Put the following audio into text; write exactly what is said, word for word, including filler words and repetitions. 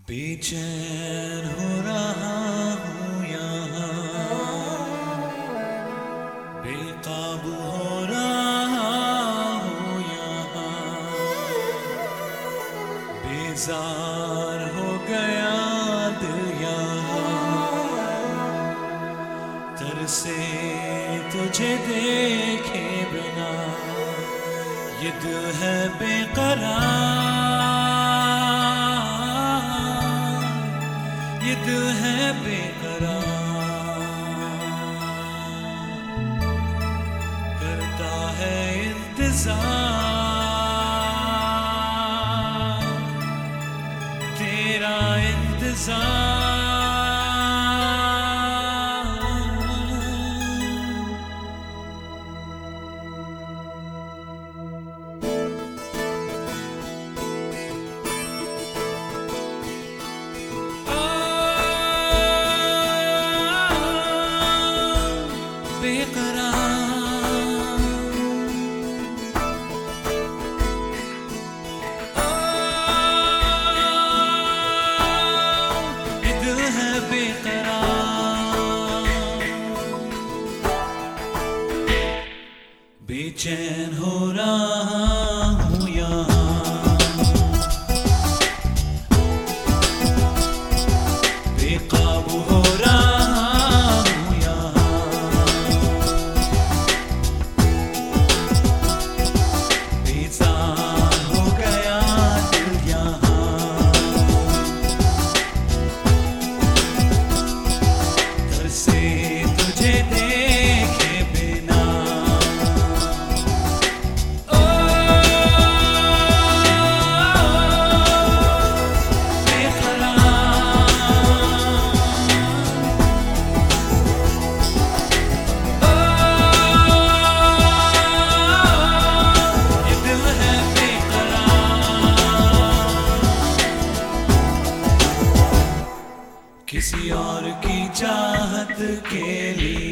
बेचैन हो रहा हूँ यहाँ, बेकाबू हो रहा हूँ यहाँ, बेजार हो गया दिल यहाँ, तरसे तुझे देखे बिना ये दिल है बेकरार, ये दिल है बेकरार, करता है इंतजार तेरा इंतजार। बेचैन हो रहा हूँ यहाँ, बेकाबू हो रहा हूँ यहाँ, बेजार हो गया दिल यहाँ, घर से तुझे देखे बिना किसी और की चाहत के लिए